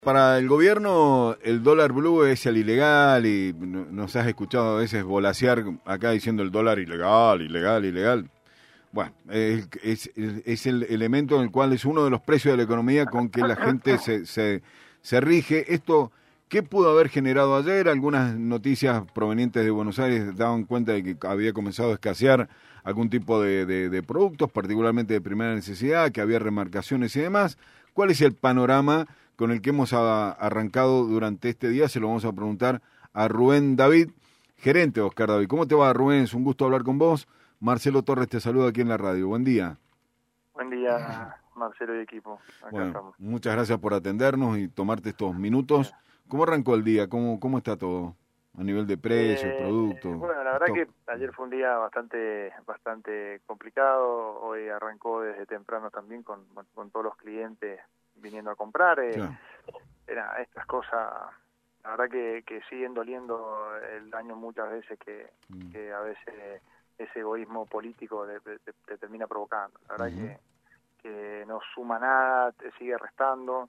Para el gobierno el dólar blue es el ilegal y nos has escuchado a veces volasear acá diciendo el dólar ilegal. Bueno, es el elemento en el cual es uno de los precios de la economía con que la gente se rige. Esto, ¿qué pudo haber generado ayer? Algunas noticias provenientes de Buenos Aires daban cuenta de que había comenzado a escasear algún tipo de productos, particularmente de primera necesidad, que había remarcaciones y demás. ¿Cuál es el panorama con el que hemos arrancado durante este día? Se lo vamos a preguntar a Rubén David, gerente de Oscar David. ¿Cómo te va, Rubén? Es un gusto hablar con vos. Marcelo Torres te saluda aquí en la radio. Buen día. Buen día, Marcelo y equipo. Acá estamos. Muchas gracias por atendernos y tomarte estos minutos. ¿Cómo arrancó el día? ¿Cómo está todo a nivel de precios, productos? Bueno, la verdad que ayer fue un día bastante complicado. Hoy arrancó desde temprano también con todos los clientes viniendo a comprar. Claro. Estas cosas, la verdad que siguen doliendo el daño muchas veces que a veces ese egoísmo político te termina provocando. La verdad que no suma nada, te sigue restando.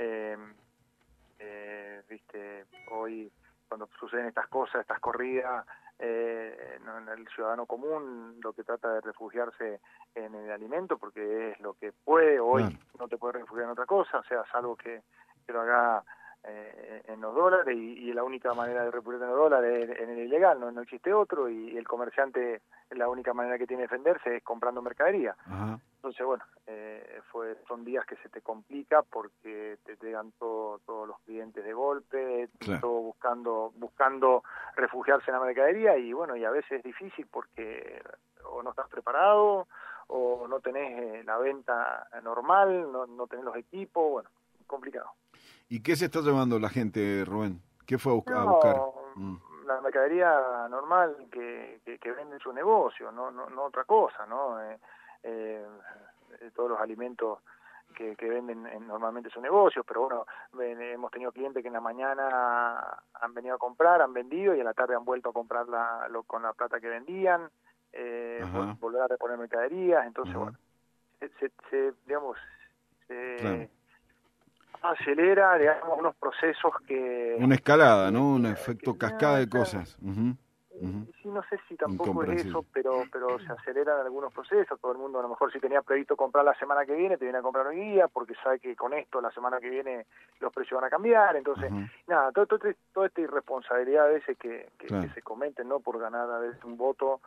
Viste, hoy cuando suceden estas cosas, estas corridas, el ciudadano común lo que trata de refugiarse en el alimento porque es lo que puede. Hoy no te puedes refugiar en otra cosa, o sea, salvo que lo haga en los dólares, y la única manera de refugiarse en los dólares es en el ilegal, no existe otro, y el comerciante, la única manera que tiene de defenderse es comprando mercadería. Ajá. Entonces, bueno, son días que se te complica porque te llegan todos los clientes de golpe, claro, todo buscando refugiarse en la mercadería, y bueno, y a veces es difícil porque o no estás preparado o no tenés la venta normal, no tenés los equipos, bueno, complicado. ¿Y qué se está llevando la gente, Rubén? ¿Qué fue a buscar? La mercadería normal que vende en su negocio, no otra cosa, ¿no? Todos los alimentos que venden normalmente sus negocios, pero bueno, hemos tenido clientes que en la mañana han venido a comprar, han vendido, y en la tarde han vuelto a comprar con la plata que vendían, volver a reponer mercaderías. Entonces, bueno, claro, acelera, digamos, unos procesos que... Una escalada, ¿no? Un efecto cascada de cosas. Sí, no sé si tampoco es eso, pero se aceleran algunos procesos. Todo el mundo, a lo mejor, si tenía previsto comprar la semana que viene, te viene a comprar hoy día porque sabe que con esto la semana que viene los precios van a cambiar. Entonces, nada, toda esta irresponsabilidad a veces que se cometen, ¿no? Por ganar a veces un voto,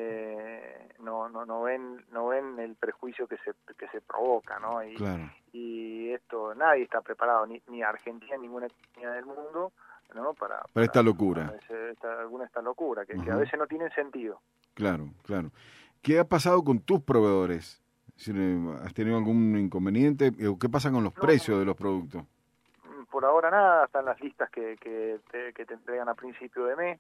no ven el prejuicio que se provoca, ¿no? Y esto, nadie está preparado, ni Argentina, ni ninguna economía del mundo, ¿no? Para esta locura. Esta locura, que a veces no tienen sentido. Claro. ¿Qué ha pasado con tus proveedores? ¿Has tenido algún inconveniente? ¿Qué pasa con los precios de los productos? Por ahora nada, están las listas que te entregan a principio de mes.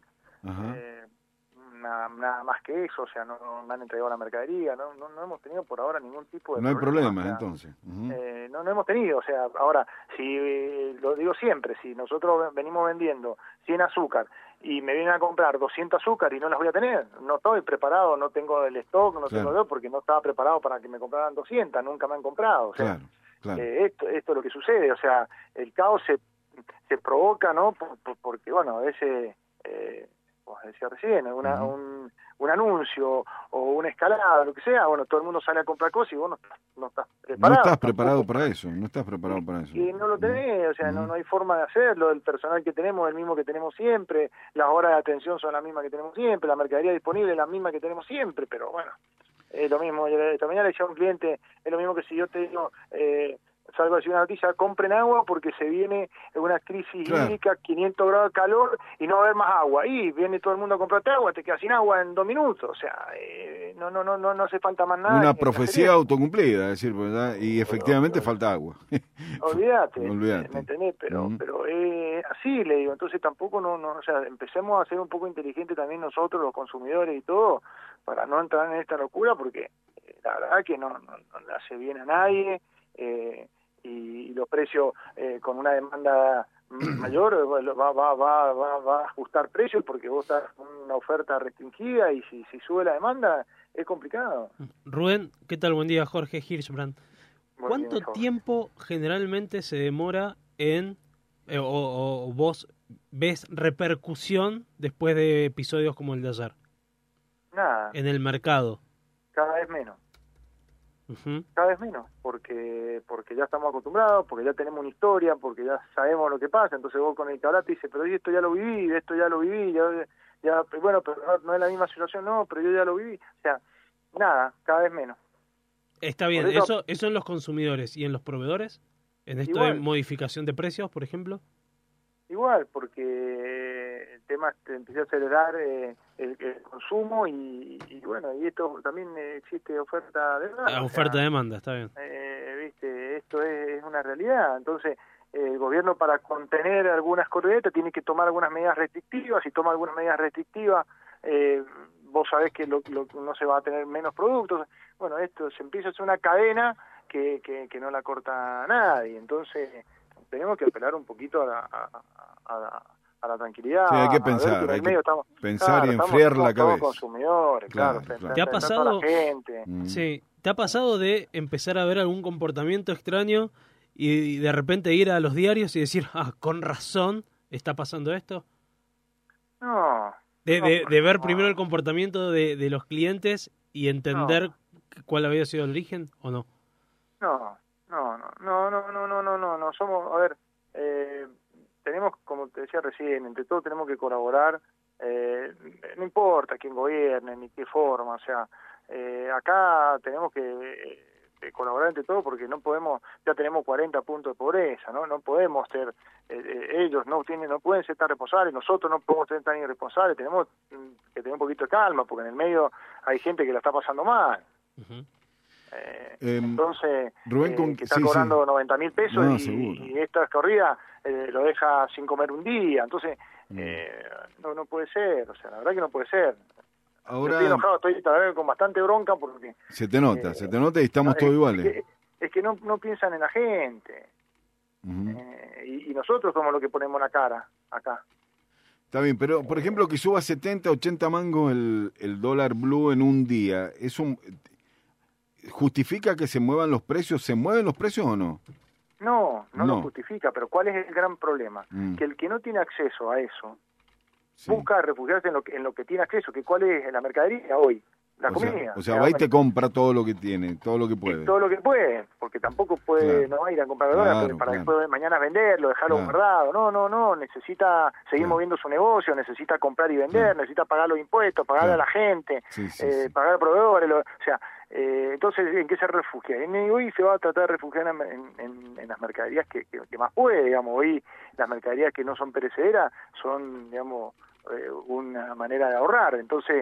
Nada más que eso, o sea, no me han entregado la mercadería, no hemos tenido por ahora ningún tipo de problema. No hay problema, o sea, entonces. No hemos tenido, o sea, ahora, si lo digo siempre, si nosotros venimos vendiendo 100 azúcar y me vienen a comprar 200 azúcar y no las voy a tener, no estoy preparado, no tengo el stock, tengo porque no estaba preparado para que me compraran 200, nunca me han comprado, o sea, claro. Esto es lo que sucede, o sea, el caos se provoca, ¿no? Porque, bueno, a veces... como decía recién, un anuncio o una escalada, lo que sea, bueno, todo el mundo sale a comprar cosas y vos no estás preparado. No estás preparado para eso, Y no lo tenés, o sea, no hay forma de hacerlo. El personal que tenemos es el mismo que tenemos siempre, las horas de atención son las mismas que tenemos siempre, la mercadería disponible es la misma que tenemos siempre, pero bueno, es lo mismo. Esta mañana le decía a un cliente, es lo mismo que si yo te digo... salgo a decir una noticia, compren agua porque se viene una crisis hídrica, 500 grados de calor y no va a haber más agua. Y viene todo el mundo a comprarte agua, te quedas sin agua en 2 minutos. O sea, no hace falta más nada. Una profecía autocumplida, es decir, ¿verdad? Y efectivamente falta agua. Olvídate, ¿me entendés? Pero así, le digo. Entonces tampoco o sea, empecemos a ser un poco inteligentes también nosotros, los consumidores y todo, para no entrar en esta locura, porque la verdad que no le hace bien a nadie. Y los precios con una demanda mayor va a ajustar precios porque vos estás con una oferta restringida, y si sube la demanda es complicado. Rubén, ¿qué tal? Buen día, Jorge Hirschbrand. ¿Cuánto tiempo generalmente se demora en o vos ves repercusión después de episodios como el de ayer Nada, en el mercado. cada vez menos. Ujú. Cada vez menos, porque ya estamos acostumbrados, porque ya tenemos una historia, porque ya sabemos lo que pasa. Entonces vos con el que hablaste dices, pero esto ya lo viví, bueno, pero no es la misma situación, no, pero yo ya lo viví. O sea, nada, cada vez menos. Está bien, Por eso- eso en los consumidores y en los proveedores, en esto de Igual. modificación de precios, por ejemplo. Igual, porque el tema empieza a acelerar el consumo y bueno, y esto también existe oferta de demanda. La oferta-demanda, está bien. Viste, esto es una realidad. Entonces, el gobierno para contener algunas corrientes tiene que tomar algunas medidas restrictivas. Si toma algunas medidas restrictivas, vos sabés que no se va a tener menos productos. Bueno, esto se empieza a hacer una cadena que no la corta nadie. Entonces, tenemos que apelar un poquito a la tranquilidad. Sí, hay que a ver pensar, en el hay que medio estamos, pensar y estamos enfriar la todos cabeza. consumidores, claro. Claro. ¿Te ha pensar pasado? en toda la gente. Sí, ¿te ha pasado de empezar a ver algún comportamiento extraño y de repente ir a los diarios y decir, con razón está pasando esto? No. De ver primero el comportamiento de los clientes y entender cuál había sido el origen, ¿o no? No, somos, a ver, tenemos, como te decía recién, entre todos tenemos que colaborar, no importa quién gobierne, ni qué forma, o sea, acá tenemos que colaborar entre todos porque no podemos, ya tenemos 40 puntos de pobreza, no podemos ser, ellos no pueden ser tan responsables, nosotros no podemos ser tan irresponsables, tenemos que tener un poquito de calma porque en el medio hay gente que la está pasando mal. Ujú. Entonces, Rubén, que está cobrando 90.000 pesos No, y esta corrida lo deja sin comer un día. Entonces, no puede ser. O sea, la verdad que no puede ser. Ahora Yo estoy enojado, estoy la verdad, con bastante bronca porque... se te nota y estamos todos iguales. Es que no piensan en la gente. Ujú. Y nosotros somos los que ponemos la cara acá. Está bien, pero por ejemplo que suba 70, 80 mangos el dólar blue en un día, ¿justifica que se muevan los precios? ¿Se mueven los precios o no? No lo justifica, pero ¿cuál es el gran problema? Que el que no tiene acceso a eso busca refugiarse en lo que tiene acceso, que ¿cuál es la mercadería hoy? La comida. O sea, va y te compra todo lo que tiene, todo lo que puede. Todo lo que puede, porque tampoco puede, no va a ir a comprar dólares para después mañana venderlo, dejarlo guardado. No, necesita seguir moviendo su negocio, necesita comprar y vender, necesita pagar los impuestos, pagarle a la gente, pagar a proveedores, o sea, entonces, ¿en qué se refugia? Hoy se va a tratar de refugiar en las mercaderías que más puede, digamos. Hoy las mercaderías que no son perecederas son, digamos, una manera de ahorrar. Entonces,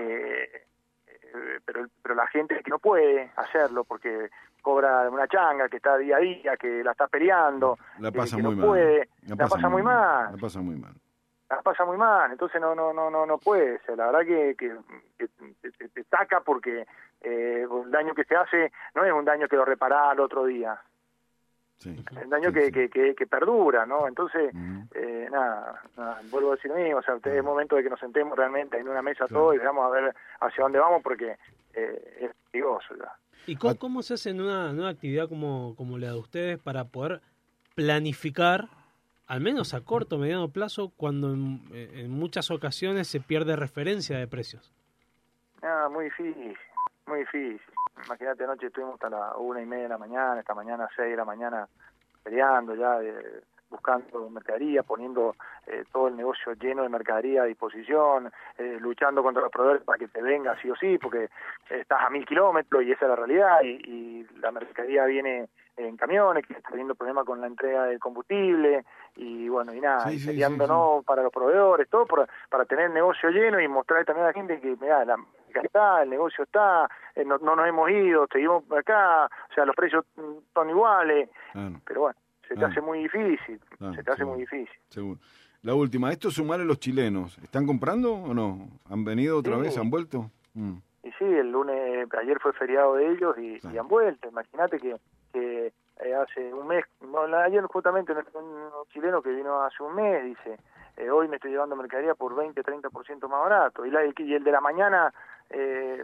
pero la gente que no puede hacerlo porque cobra una changa, que está día a día, que la está peleando, la pasa que muy no mal. puede, la pasa muy mal. La pasa muy mal. La pasa muy mal, entonces no puede ser. La verdad que te saca porque el daño que se hace no es un daño que lo reparás al otro día. Sí, es un daño que perdura, ¿no? Entonces, nada, vuelvo a decir lo mismo, o sea, es momento de que nos sentemos realmente en una mesa todos y veamos a ver hacia dónde vamos porque es peligroso ya. ¿Y cómo se hace en una actividad como la de ustedes para poder planificar, al menos a corto o mediano plazo, cuando en muchas ocasiones se pierde referencia de precios? Muy difícil, muy difícil. Imagínate, anoche estuvimos hasta las 1:30 de la mañana, esta mañana 6 de la mañana peleando ya, buscando mercadería, poniendo todo el negocio lleno de mercadería a disposición, luchando contra los proveedores para que te venga sí o sí, porque estás a 1.000 kilómetros y esa es la realidad, y la mercadería viene en camiones, que está teniendo problemas con la entrega del combustible, y bueno, y nada, peleándonos para los proveedores, todo para tener el negocio lleno y mostrar también a la gente que, mirá, la está, el negocio está, no nos hemos ido, seguimos acá, o sea, los precios son iguales, pero bueno, se te hace muy difícil, muy difícil. Seguro. La última, ¿esto sumarle los chilenos? ¿Están comprando o no? ¿Han venido otra vez? ¿Han vuelto? Y sí, el lunes, ayer fue feriado de ellos y han vuelto. Imagínate que hace un mes, ayer justamente un chileno que vino hace un mes, dice, hoy me estoy llevando mercadería por 20-30% más barato. Y el de la mañana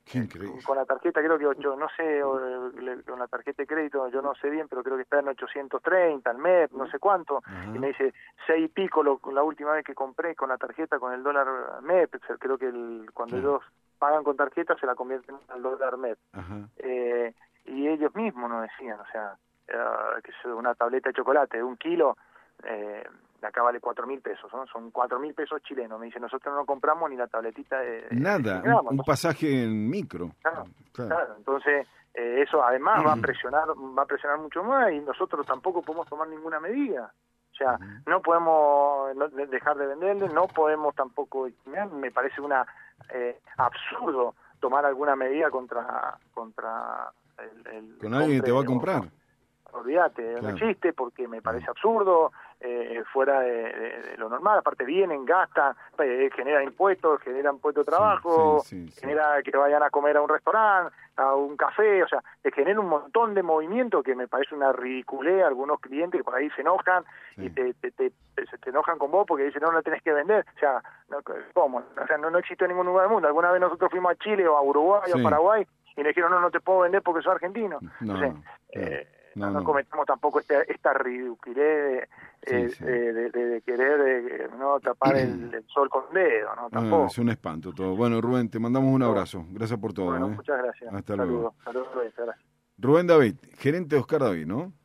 Increíble. Con la tarjeta creo que no sé, con la tarjeta de crédito yo no sé bien, pero creo que está en 830 al mes, no sé cuánto. Ajá. Y me dice 6 y pico la última vez que compré con la tarjeta, con el dólar MEP. Creo que cuando Claro. ellos pagan con tarjeta se la convierten al dólar MEP. Ajá. Y ellos mismos nos decían, o sea, que es una tableta de chocolate de 1 kilo, acá vale 4.000 pesos, ¿no? Son 4.000 pesos chilenos. Me dice, nosotros no compramos ni la tabletita de Nada, 100 gramos. un pasaje en micro. Claro. Entonces, eso además va a presionar mucho más y nosotros tampoco podemos tomar ninguna medida. O sea, no podemos dejar de venderle, no podemos tampoco, me parece absurdo tomar alguna medida contra el Con alguien que te va a comprar. Olvídate, Claro. no existe porque me parece absurdo, fuera de lo normal. Aparte vienen, gastan, generan puestos de trabajo, Sí. genera que vayan a comer a un restaurante, a un café, o sea, te genera un montón de movimiento que me parece una ridiculez. Algunos clientes que por ahí se enojan y te enojan con vos porque dicen no la tenés que vender. O sea, ¿cómo? O sea, no existe en ningún lugar del mundo. Alguna vez nosotros fuimos a Chile o a Uruguay o a Paraguay y le dijeron no te puedo vender porque soy argentino. No cometamos tampoco esta ridiculez de querer no tapar el sol con el dedo, ¿no? Tampoco. Es un espanto todo. Bueno, Rubén, te mandamos un abrazo. Gracias por todo. Bueno, muchas gracias. Hasta luego. Saludos, gracias. Rubén David, gerente de Oscar David, ¿no?